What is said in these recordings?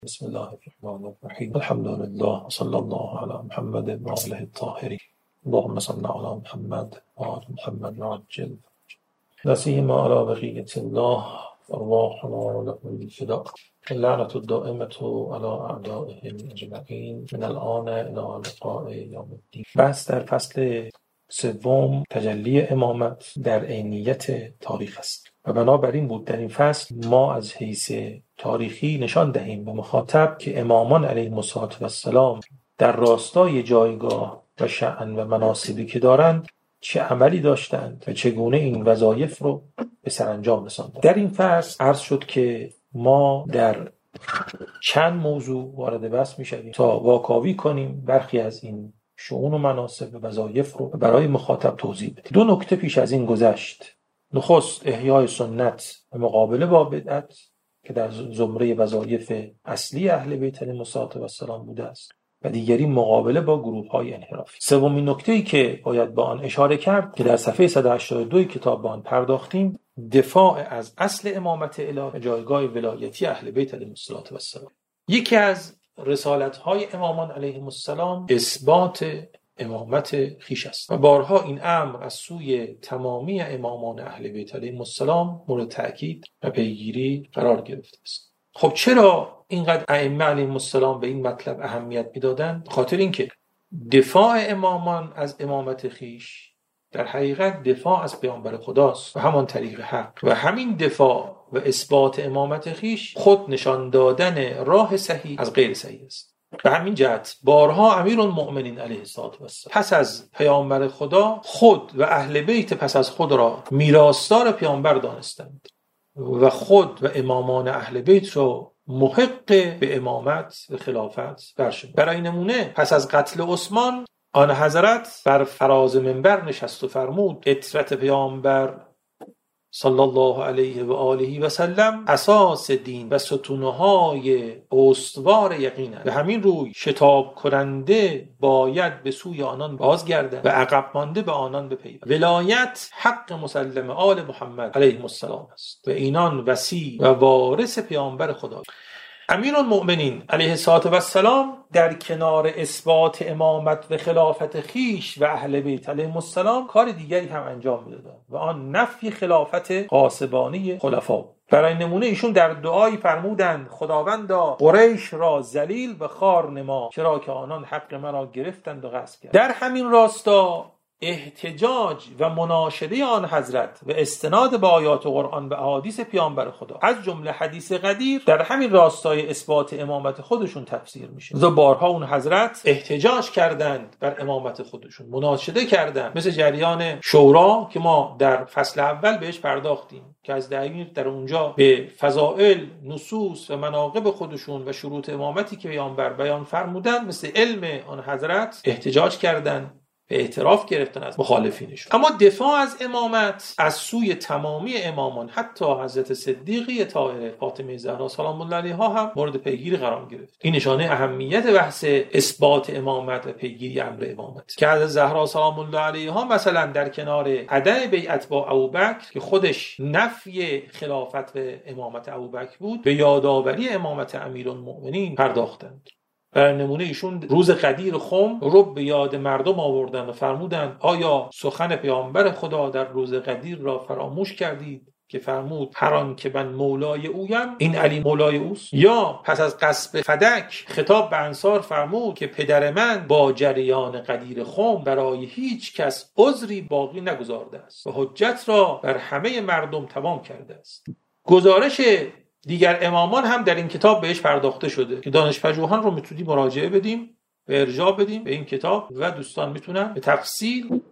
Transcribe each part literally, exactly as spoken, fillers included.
بسم الله الرحمن الرحیم. الحمد لله صلی الله علی محمد و آله الطاهرین. اللهم صل علی محمد و آل محمد و عجل نسیما علی بقیة الله ارواحنا له الفداء. اللعنة الدائمة علی اعدائهم اجمعین من الآن الی لقاء یوم الدین. بحث در فصل سوم تجلی امامت در عینیت تاریخ است و بنابراین بود در این فصل ما از حیث تاریخی نشان دهیم به مخاطب که امامان علیهم السلام در راستای جایگاه و شأن و مناصبی که دارند چه عملی داشتند و چگونه این وظایف رو به سرانجام رساندند. در این فصل عرض شد که ما در چند موضوع وارد بحث می‌شویم تا واکاوی کنیم برخی از این شؤون و مناصب و وظایف رو برای مخاطب توضیح بدیم. دو نکته پیش از این گذشت. نخست احیای سنت و مقابله با بدعت که در زمره وظایف اصلی اهل بیت علیهم السلام بوده است و دیگری مقابله با گروه‌های انحرافی. سومین نکته‌ای که باید با آن اشاره کرد که در صفحه صد و هشتاد و دو کتاب با آن پرداختیم، دفاع از اصل امامت الهی و جایگاه ولایتی اهل بیت علیهم السلام. یکی از رسالت‌های امامان علیهم السلام اثبات امامت خیش است و بارها این امر از سوی تمامی امامان اهل بیت علیهم السلام مورد تأکید و پیگیری قرار گرفته است. خب چرا اینقدر ائمه علیهم السلام به این مطلب اهمیت میدادند؟ خاطر اینکه دفاع امامان از امامت خیش در حقیقت دفاع از پیامبر خداست و همان طریق حق و همین دفاع و اثبات امامت خیش خود نشان دادن راه صحیح از غیر صحیح است. به همین جهت بارها امیرالمؤمنین علیه السلام پس از پیامبر خدا خود و اهل بیت پس از خود را میراثدار پیامبر دانستند و خود و امامان اهل بیت رو محق به امامت و خلافت برشمردند. برای نمونه پس از قتل عثمان آن حضرت بر فراز منبر نشست و فرمود عترت پیامبر صلی الله علیه و آله و سلم اساس دین و ستونهای استوار یقین است. به همین روی شتاب کننده باید به سوی آنان بازگردد و عقب مانده به آنان بپیوندد. ولایت حق مسلم آل محمد علیهم السلام است و اینان وصی و وارث پیامبر خدا. امیرالمؤمنین علیه السلام در کنار اثبات امامت و خلافت خیش و اهل بیت علیهم السلام کار دیگری هم انجام میدادند و آن نفی خلافت غاصبانه خلفا. برای نمونه ایشون در دعایی فرمودند خداوندا قریش را ذلیل و خوار نما، چرا که آنان حق مرا گرفتند و غصب کردند. در همین راستا احتجاج و مناشده آن حضرت و استناد به آیات قرآن و احادیث پیامبر خدا از جمله حدیث قدیر در همین راستای اثبات امامت خودشون تفسیر میشه. لذا بارها اون حضرت احتجاج کردند بر امامت خودشون، مناشده کردند، مثل جریان شورا که ما در فصل اول بهش پرداختیم که از دعیر در اونجا به فضائل، نصوص و مناقب خودشون و شروط امامتی که پیامبر بیان فرمودند مثل علم آن حضرت احتجاج کردند، اعتراف گرفتن از مخالفینشون. اما دفاع از امامت از سوی تمامی امامان حتی حضرت صدیقه طاهره فاطمه زهرا سلام الله علیها هم مورد پیگیری قرار گرفت. این نشانه اهمیت بحث اثبات امامت و پیگیری امر امامت که حضرت زهرا سلام الله علیها مثلا در کنار عدم بیعت با ابوبکر که خودش نفی خلافت و امامت ابوبکر بود به یادآوری امامت امیرالمؤمنین پرداختند. برای نمونه ایشون روز غدیر خم رو به یاد مردم آوردن و فرمودند آیا سخن پیامبر خدا در روز غدیر را فراموش کردید که فرمود هر آن که من مولای اویم این علی مولای اوست؟ یا پس از غصب فدک خطاب به انصار فرمود که پدر من با جریان غدیر خم برای هیچ کس عذری باقی نگذارده است و حجت را بر همه مردم تمام کرده است. گزارش دیگر امامان هم در این کتاب بهش پرداخته شده که دانشپژوهان رو میتونیم مراجعه بدیم و ارجاع بدیم به این کتاب و دوستان میتونن به تفصیل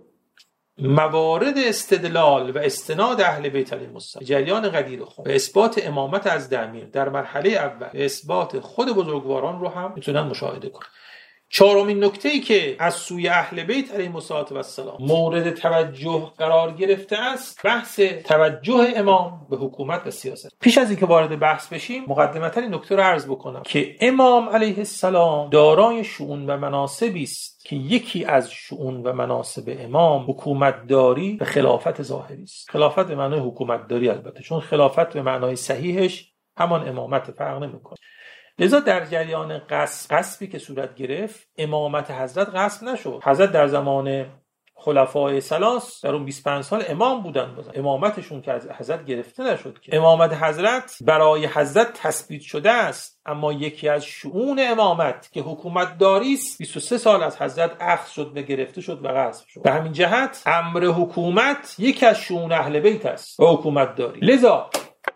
موارد استدلال و استناد اهل بیت علیهم السلام جریان غدیر خم و اثبات امامت از امیر در مرحله اول و اثبات خود بزرگواران رو هم میتونن مشاهده کنن. چهارمین نکته‌ای که از سوی اهل بیت علیهم السلام مورد توجه قرار گرفته است بحث توجه امام به حکومت و سیاست. پیش از اینکه وارد بحث بشیم مقدمتاً این نکته رو عرض بکنم که امام علیه السلام دارای شؤون و مناصبی است که یکی از شؤون و مناصب امام حکومتداری و خلافت ظاهری است. خلافت به معنای حکومتداری البته، چون خلافت به معنای صحیحش همان امامت، فرق نمی‌کنه. لذا در جریان غصب غصبی که صورت گرفت امامت حضرت غصب نشد. حضرت در زمان خلفای ثلاث در اون بیست و پنج سال امام بودن، بازن امامتشون که از حضرت گرفته نشد که امامت حضرت برای حضرت تثبیت شده است، اما یکی از شؤون امامت که حکومت داری است بیست و سه سال از حضرت اخذ شد و گرفته شد و غصب شد. به همین جهت امر حکومت یکی از شؤون اهل بیت است و حکومت داری. لذا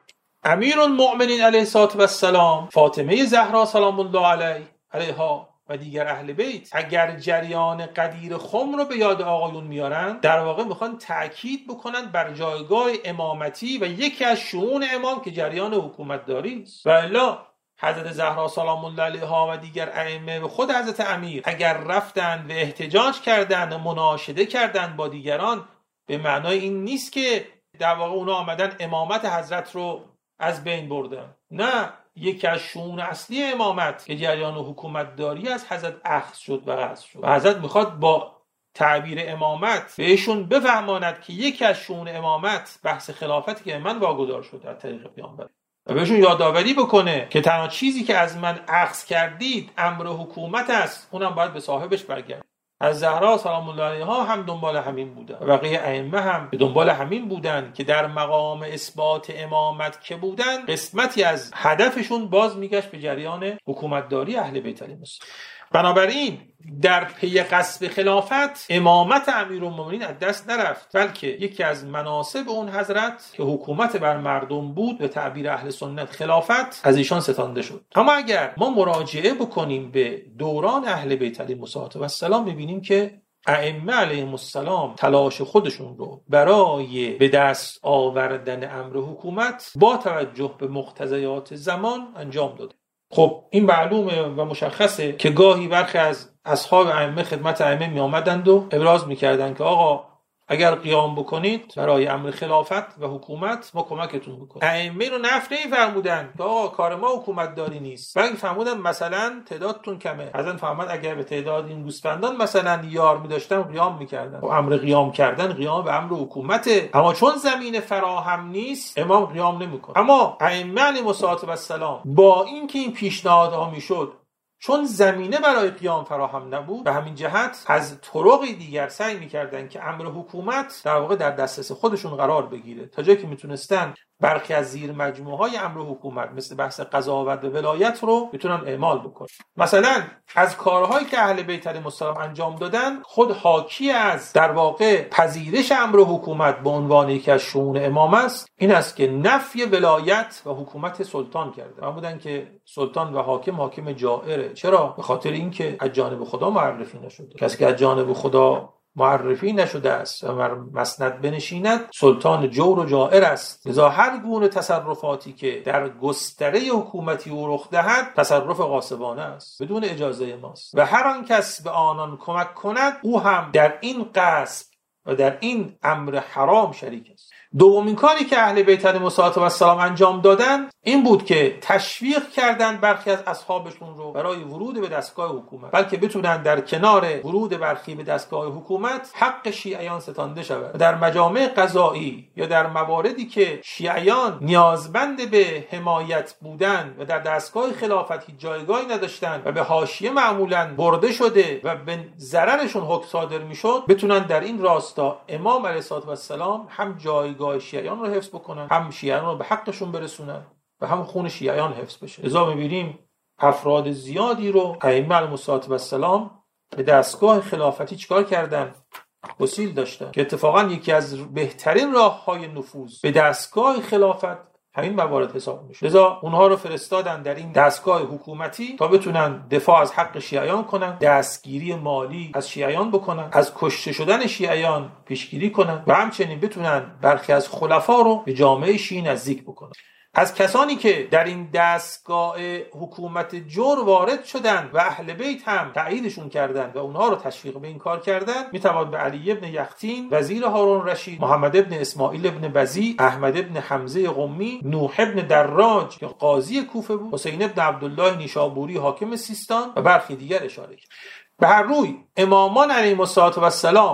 امیرالمؤمنین علیه الصلوة و السلام، فاطمه زهرا سلام الله علیه علیها و دیگر اهل بیت اگر جریان قدیر خم رو به یاد آقایون میارن، در واقع میخوان تأکید بکنن بر جایگاه امامتی و یکی از شؤون امام که جریان حکومت داری است. و الا حضرت زهرا سلام الله علیها و دیگر ائمه و خود حضرت امیر اگر رفتن و احتجاج کردن و مناشده کردن با دیگران، به معنای این نیست که در واقع اونا آمدن امامت حضرت رو از بین بردن. نه، یکی از شؤون اصلی امامت که جریان حکومت داری از حضرت اخذ شد و غصب شد و حضرت میخواد با تعبیر امامت بهشون بفهماند که یکی از شؤون امامت بحث خلافتی که من واگذار شد از طریق پیامبر و بهشون یادآوری بکنه که تنها چیزی که از من اخذ کردید امر حکومت است، اونم باید به صاحبش برگرد. از زهرا سلام الله علیها هم دنبال همین بودن و بقیه ائمه هم به دنبال همین بودن که در مقام اثبات امامت که بودن، قسمتی از هدفشون باز میگشت به جریان حکومتداری اهل بیت علیهم السلام. بنابراین در پی غصب خلافت امامت امیرالمومنین از دست نرفت، بلکه یکی از مناصب اون حضرت که حکومت بر مردم بود به تعبیر اهل سنت خلافت از ایشان ستانده شد. اما اگر ما مراجعه بکنیم به دوران اهل بیت علیهم السلام میبینیم که ائمه علیهم السلام تلاش خودشون رو برای به دست آوردن امر حکومت با توجه به مقتضیات زمان انجام داده. خب این معلومه و مشخصه که گاهی برخی از اصحاب ائمه خدمت ائمه می آمدند و ابراز می‌کردند که آقا اگر قیام بکنید برای امر خلافت و حکومت ما کمکتون می‌کنیم. ائمه رو نفی نمی‌فرمودند که آقا کار ما حکومت داری نیست، بلکه فرمودن مثلا تعدادتون کمه. حضرت فرمود اگر به تعداد این گوسفندان مثلا یار می‌داشتن قیام می‌کردن. و امر قیام کردن قیام به امر حکومته، اما چون زمین فراهم نیست امام قیام نمی‌کنه. اما ائمه علیهم السلام با اینکه این پیشنهادها میشد، چون زمینه برای قیام فراهم نبود، به همین جهت از طرقی دیگر سعی می‌کردند که امر حکومت در واقع در دسترس خودشون قرار بگیره، تا جایی که میتونستن برخی از زیر مجموعه‌های امر حکومت مثل بحث قضاوت و ولایت رو میتونن اعمال بکنن. مثلا از کارهایی که اهل بیت علیهم السلام انجام دادن، خود حاکی از در واقع پذیرش امر حکومت به عنوان یکی از شؤون امام است، این است که نفی ولایت و حکومت سلطان کرده. بودن که سلطان و حاکم حاکم جائره. چرا؟ به خاطر اینکه از جانب خدا معرفی نشده. کسی که از جانب خدا معرفی نشده است و مسند بنشیند سلطان جور و جائر است. لذا هر گونه تصرفاتی که در گستره حکومتی او رخ دهد تصرف غاصبانه است، بدون اجازه ماست و هر آن کس به آنان کمک کند او هم در این غصب و در این امر حرام شریک است. دومین کاری که اهل بیت علیهم السلام انجام دادن این بود که تشویق کردند برخی از اصحابشون رو برای ورود به دستگاه حکومت، بلکه بتونن در کنار ورود برخی به دستگاه حکومت حق شیعیان ستانده شود. در مجامع قضایی یا در مواردی که شیعیان نیازمند به حمایت بودند و در دستگاه خلافت هیچ جایگاهی نداشتند و به حاشیه معمولاً برده شده و به ضررشون حکم صادر میشد، بتونن در این راستا امام علیه السلام هم جایگاه شیعیان رو حفظ بکنن، هم شیعیان رو به حقشون برسونن و هم خون شیعیان حفظ بشه. لذا می‌بینیم افراد زیادی رو ائمه علیهم السلام به دستگاه خلافتی چیکار کردن؟ وسیل داشتن که اتفاقا یکی از بهترین راه‌های نفوذ به دستگاه خلافت همین موارد حساب میشه. لذا اونها رو فرستادن در این دستگاه حکومتی تا بتونن دفاع از حق شیعیان کنن، دستگیری مالی از شیعیان بکنن، از کشته شدن شیعیان پیشگیری کنن و همچنین بتونن برخی از خلفا رو به جامعه شیعی نزدیک بکنن. از کسانی که در این دستگاه حکومت جور وارد شدن و اهل بیت هم تأییدشون کردن و اونها رو تشویق به این کار کردن، میتوان به علی ابن یقطین وزیر هارون رشید، محمد ابن اسماعیل ابن بزی، احمد ابن حمزه قمی، نوح ابن دراج که قاضی کوفه بود، حسین ابن عبدالله نیشابوری حاکم سیستان و برخی دیگر اشاره کرد. به هر روی امامان علیهم السلام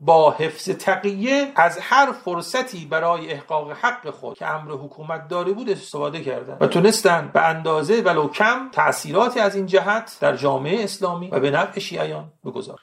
با حفظ تقیه از هر فرصتی برای احقاق حق خود که امر حکومت داری بود استفاده کردند و تونستن به اندازه ولو کم تأثیراتی از این جهت در جامعه اسلامی و به نفع شیعیان بگذارند.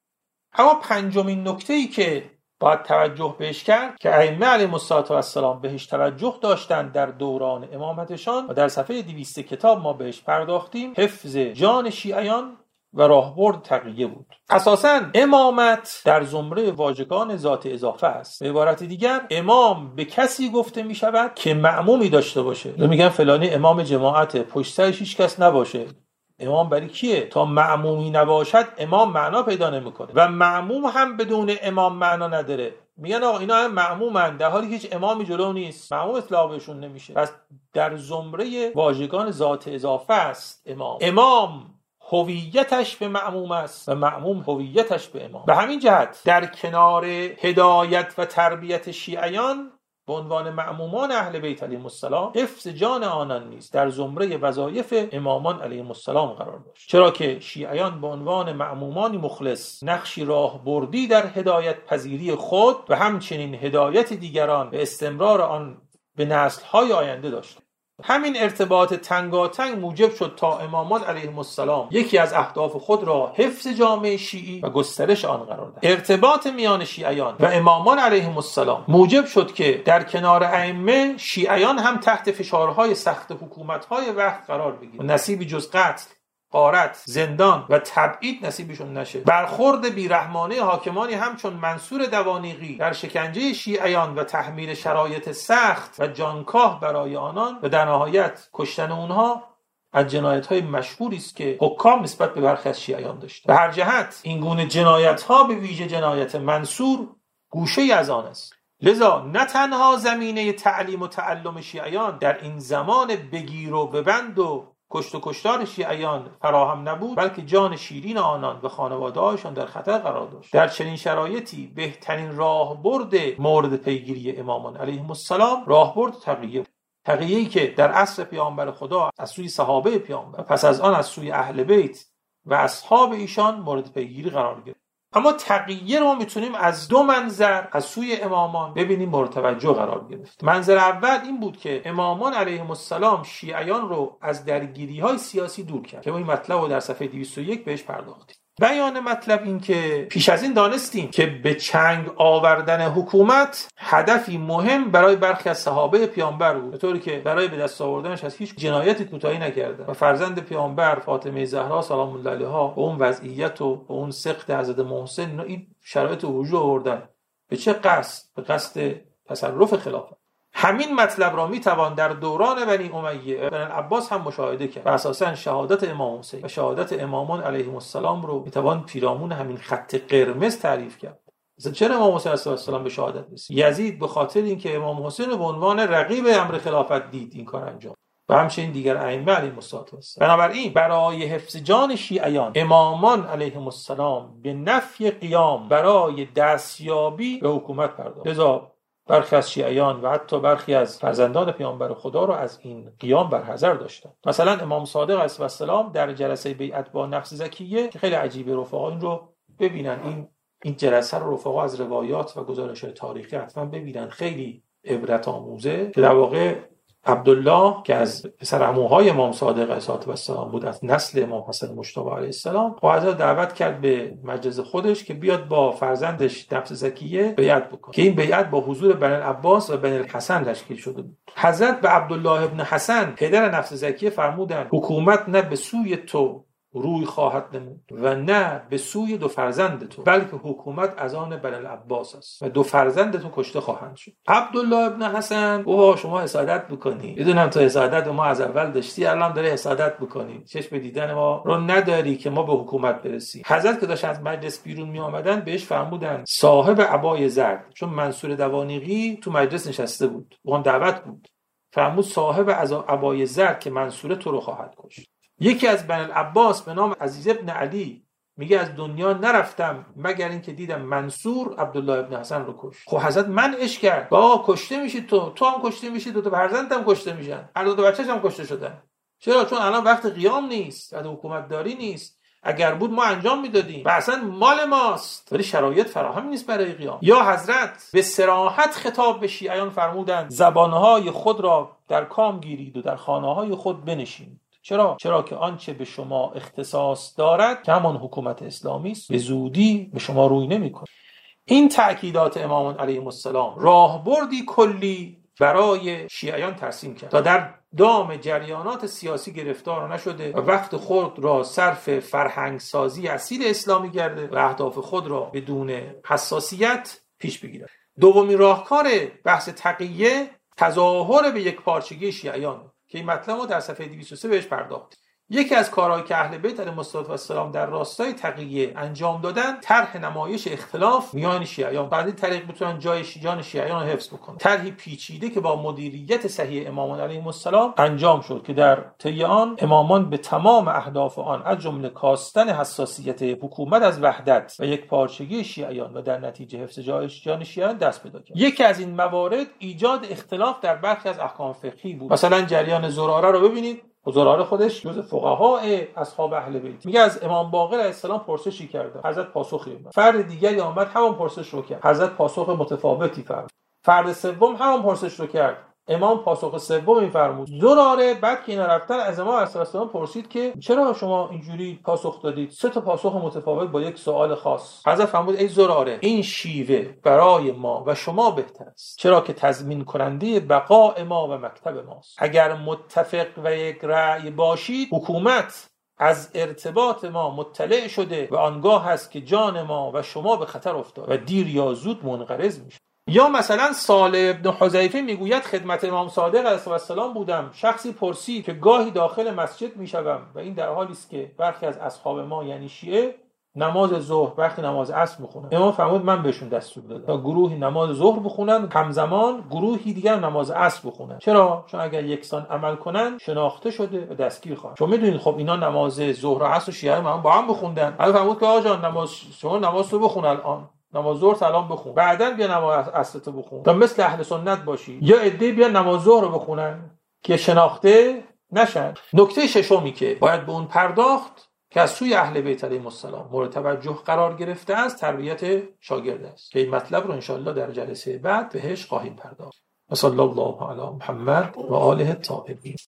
اما پنجمین نکته‌ای که باید توجه بهش کرد که ائمه علیهم السلام بهش توجه داشتند در دوران امامتشان و در صفحه دویست کتاب ما بهش پرداختیم، حفظ جان شیعیان و راهبرد تقیه بود. اساساً امامت در زمره واژگان ذات اضافه است. به عبارت دیگر امام به کسی گفته می شود که مأمومی داشته باشه. میگن فلانی امام جماعت، پشت سرش هیچ کس نباشه. امام برای کیه؟ تا مأمومی نباشد امام معنا پیدا نمیکنه و مأموم هم بدون امام معنا نداره. میگن آقا اینا هم مأمومن در حالی که هیچ امامی جلو نیست، مأموم اطلاق بهشون نمیشه. پس در زمره واژگان ذات اضافه است امام. امام هویتش به مأموم است و مأموم هویتش به امام. به همین جهت در کنار هدایت و تربیت شیعیان به عنوان مأمومان اهل بیت علیهم السلام، حفظ جان آنان نیز در زمره وظایف امامان علیهم السلام قرار داشت، چرا که شیعیان به عنوان مأمومانی مخلص نقشی راهبردی در هدایت پذیری خود و همچنین هدایت دیگران به استمرار آن به نسل‌های آینده داشت. همین ارتباط تنگاتنگ موجب شد تا امامان علیهم السلام یکی از اهداف خود را حفظ جامعه شیعی و گسترش آن قرار دهند. ارتباط میان شیعیان و امامان علیهم السلام موجب شد که در کنار ائمه شیعیان هم تحت فشارهای سخت حکومت‌های وقت قرار بگیرند و نصیبی جز قتل، غارت، زندان و تبعید نصیبشون نشه. برخورد بیرحمانه حاکمانی همچون منصور دوانیقی در شکنجه شیعیان و تحمیل شرایط سخت و جانکاه برای آنان و در نهایت کشتن اونها از جنایت‌های مشهوری است که حکام نسبت به برخی از شیعیان داشتند. به هر جهت این گونه جنایت‌ها به ویژه جنایت منصور گوشه‌ای از آن است. لذا نه تنها زمینه تعلیم و تعلم شیعیان در این زمان بگیر و ببند و کشت و کشتار شیعیان فراهم نبود، بلکه جان شیرین آنان و خانواده‌هایشان در خطر قرار داشت. در چنین شرایطی بهترین راهبرد مورد پیگیری امامان علیهم السلام راهبرد تقیه، تقیه‌ای که در عصر پیامبر خدا از سوی صحابه پیامبر، پس از آن از سوی اهل بیت و اصحاب ایشان مورد پیگیری قرار گرفت. اما تقیه رو میتونیم از دو منظر از سوی امامان ببینیم مورد توجه قرار گرفت. منظر اول این بود که امامان علیهم السلام شیعیان رو از درگیری‌های سیاسی دور کرد که ما این مطلب رو در صفحه دویست و یک بهش پرداختیم. بیان مطلب این که پیش از این دانستیم که به چنگ آوردن حکومت هدفی مهم برای برخی از صحابه پیامبر بود، به طوری که برای به دست آوردنش از هیچ جنایتی کوتاهی نکردند و فرزند پیامبر فاطمه زهرا سلام الله علیها به اون وضعیت و به اون سقط حضرت محسن این شرایط وجود آوردن. به چه قصد؟ به قصد تصرف خلافت. همین مطلب را میتوان در دوران بنی امیه بن العباس هم مشاهده کرد و اساساً شهادت امام حسین و شهادت امامان علیهم السلام رو میتوان پیرامون همین خط قرمز تعریف کرد. مثلا چرا امام حسین علیه السلام به شهادت رسید؟ یزید به خاطر اینکه امام حسین رو به عنوان رقیب امر خلافت دید این کار انجام و همچنین دیگر ائمه علیهم السلام. بنابراین برای حفظ جان شیعیان امامان علیهم السلام به نفی قیام برای دستیابی به حکومت پرداخت. لذا برخی از شیعیان و حتی برخی از فرزندان پیامبر خدا رو از این قیام برحذر داشتن. مثلا امام صادق علیه السلام در جلسه بیعت با نفس زکیه که خیلی عجیبه، رفقا این رو ببینن، این این جلسه رو رفقا از روایات و گزارش‌های تاریخی حتما ببینن، خیلی عبرت آموزه. که در واقع عبدالله که از پسر عموهای امام صادق علیه السلام بود، از نسل امام حسن مجتبی علیه السلام، با حضرت دعوت کرد به مجلس خودش که بیاد با فرزندش نفس زکیه بیعت بکنه که این بیعت با حضور بنی العباس و بنی الحسن تشکیل شده بود. حضرت به عبدالله ابن حسن پدر نفس زکیه فرمودند حکومت نه به سوی تو روی خواهد نمود و نه به سوی دو فرزند تو، بلکه حکومت از آن بنی العباس است و دو فرزند تو کشته خواهند شد. عبدالله ابن حسن اوه شما حسادت بکنی، میدونم تو حسادت ما از اول داشتی، الان داره حسادت بکنی، چشم دیدن ما رو نداری که ما به حکومت برسیم. حضرت که داشت از مجلس بیرون می آمدن بهش فرمودن صاحب عبای زرد، چون منصور دوانیقی تو مجلس نشسته بود، اون دعوت بود، فرمود صاحب عبای زرد که منصور تو رو خواهد کشت. یکی از بنی العباس به نام عزیز ابن علی میگه از دنیا نرفتم مگر این که دیدم منصور عبدالله ابن حسن رو کشت. خب حضرت منعش کرد، با کشته میشی تو تو هم کشته میشی، دو تا فرزندت هم کشته میشن، هر دو تا بچه‌ش هم کشته شدن. چرا؟ چون الان وقت قیام نیست، وقت حکومت داری نیست. اگر بود ما انجام میدادیم و اصلا مال ماست، ولی شرایط فراهم نیست برای قیام. یا حضرت به صراحت خطاب به شیعیان فرمودند زبانهای خود را در کام گیرید و در خانه‌های خود بنشینید. چرا؟ چرا که آنچه به شما اختصاص دارد که همان حکومت اسلامی است به زودی به شما روی نمی‌کند. این تأکیدات امامان علیهم السلام راهبردی کلی برای شیعیان ترسیم کرد تا در دام جریانات سیاسی گرفتار نشده و وقت خود را صرف فرهنگ سازی اصیل اسلامی گرده و اهداف خود را بدون حساسیت پیش بگیرد. دومین راهکار بحث تقیه تظاهر به یک پارچگی شیعیان که این مطلب ما در صفحه دویست و سه بهش پرداخت. یکی از کارهایی که اهل بیت علیهم السلام در راستای تقیه انجام دادن طرح نمایش اختلاف میان شیعیان، بعد این طریق بتونن جای جان شیعیان رو حفظ بکنن. طرحی پیچیده که با مدیریت صحیح امامان علیهم السلام انجام شد که در طی آن امامان به تمام اهداف آن از جمله کاستن حساسیت حکومت از وحدت و یک پارچگی شیعیان و در نتیجه حفظ جای جان شیعیان دست پیدا کرد. یکی از این موارد ایجاد اختلاف در برخی از احکام فقهی بود. مثلا جریان زراره رو ببینید، زراره خودش جز فقهای اصحاب اهل بیت میگه از امام باقر علیه السلام پرسشی کردم، حضرت پاسخی داد. فرد دیگری آمد همون پرسش رو کرد، حضرت پاسخ متفاوتی فرمود. فرد سوم همون پرسش رو کرد، امام پاسخ سوم این فرمود. زراره بعد که اینا رفتن از امام علیه السلام پرسید که چرا شما اینجوری پاسخ دادید؟ سه تا پاسخ متفاوت با یک سوال خاص. حضرت فرمود ای زراره، این شیوه برای ما و شما بهتر است، چرا که تضمین کننده بقاء ما و مکتب ماست. اگر متفق و یک رأی باشید، حکومت از ارتباط ما مطلع شده و آنگاه هست که جان ما و شما به خطر افتاد و دیر یا زود منقرض میشه. یا مثلا صالح ابن حذیفه میگوید خدمت امام صادق علیه السلام بودم، شخصی پرسید که گاهی داخل مسجد میشوم و این در حالی است که برخی از اصحاب ما یعنی شیعه نماز ظهر وقتی نماز عصر میخونن. امام فرمود من بهشون دستور دادم تا گروهی نماز ظهر بخونن، همزمان گروهی دیگر نماز عصر بخونن. چرا؟ چون اگر یکسان عمل کنن شناخته شده و دستگیر خواهند. شما میدونید خب اینا نماز ظهر و عصر و شیعه هم با هم بخوندن. امام فرمود که آقا جان نماز شما نماز رو بخون الان، نماز ظهر سلام بخون، بعداً بیا نماز عصر تو بخون تا مثل اهل سنت باشی. یا عده بیا نماز ظهر رو بخونن که شناخته نشن. نکته ششمی که باید به اون پرداخت که از سوی اهل بیت علیهم السلام مورد توجه قرار گرفته است تربیت شاگرد است که این مطلب رو انشاءالله در جلسه بعد بهش خواهیم پرداخت. صلی الله علی محمد و آله الطاهرین.